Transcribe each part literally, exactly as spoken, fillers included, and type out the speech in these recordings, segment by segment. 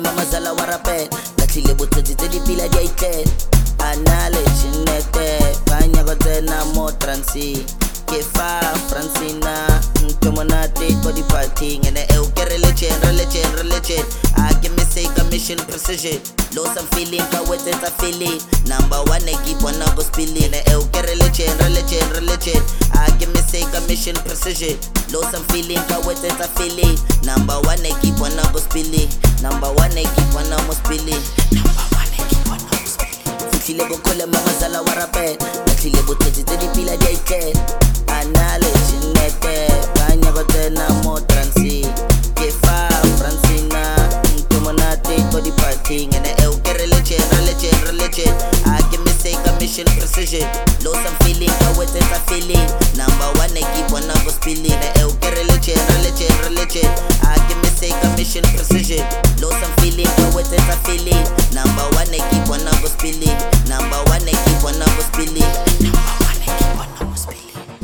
mamazala wa rapela Latlhile botsotsi tse di pila di a itlela A na le tšhinete ba nyaka tsena mo transi Ke fa Francina ntho monate ko di partying Ene eo ke re letšeng re letšeng re letšeng A ke me say ka mission precision Lost I'm feeling ka wetsetsa feeling Number one e ke bona go spilling Ene eo ke re letšeng re letšeng re letšeng A ke me say ka mission precision Lost I'm feeling ka wetsetsa feeling Number one e ke bona go spilling Number one e ke bona mo spilling Number one e ke bona mo spilling Fihlile go khole mamazala wa rapela Latlhile botsotsi tse di pila di a itlela A na le tšhinete ba nyaka tsena mo transi Ke fa Francina ntho monate ko di partying Ene eo ke re letšeng re letšeng re letšeng A ke me say ka mission precision Lost I'm feeling ka wetsetsa feeling Number one e ke bona go spilling Ene eo ke re letšeng re letšeng re letšeng A ke me say ka mission precision Lost I'm feeling ka wetsetsa feeling Number one e ke bona go spilling Number one e ke bona go spilling Number one e ke bona go spilling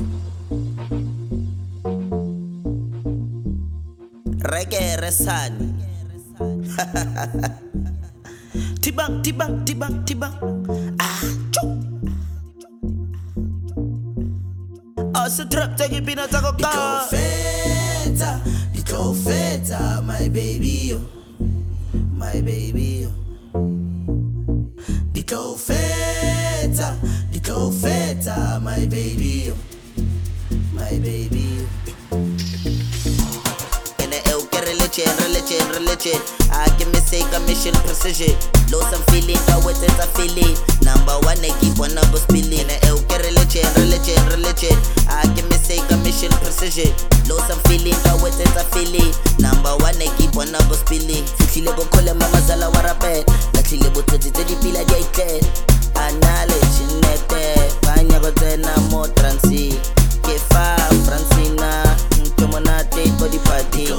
Reggae Resani Tibang, tibang, tibang, tibang Ah, chok Oh, se trap take pina tako ka Dito feta, dito feta, my baby yo My baby yo Dito feta, dito feta, my baby yo My baby yo Letšeng, re letšeng, re letšeng A ke me say ka mission precision Lost I'm feeling ka wetsetsa feeling Number one e ke bona go spilling Ene eo ke re letšeng, re letšeng, re letšeng A ke me say ka mission precision Lost I'm feeling ka wetsetsa feeling Number one e ke bona go spilling Fihlile go khole mamazala wa rapela Latlhile botsotsi tse di pila di a itlela A na le tšhinete ba nyaka tsena mo transi Ke fa Francina ntho monate ko di partying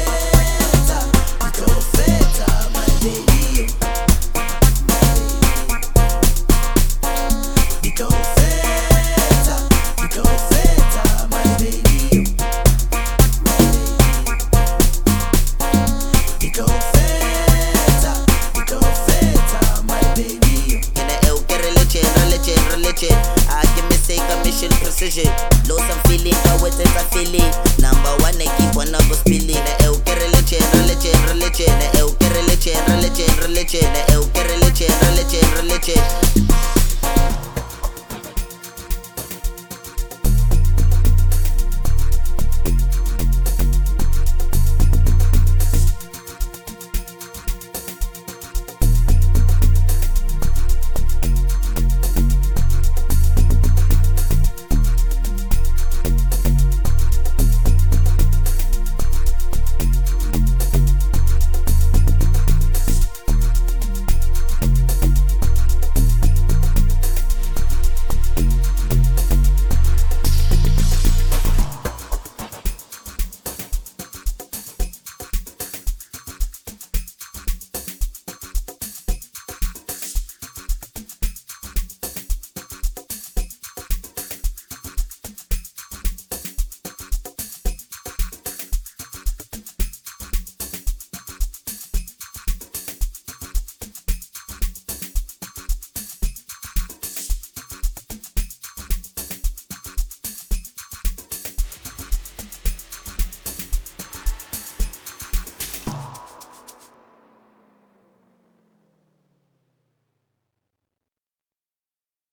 I give me say ka mission precision Lost I'm feeling ka wetsetsa feeling Number one e ke bona go spilling Ene eo ke re letšeng, re letšeng, re letšeng Ene eo ke re letšeng, re letšeng, re letšeng Ene eo ke re letšeng, re letšeng, re letšeng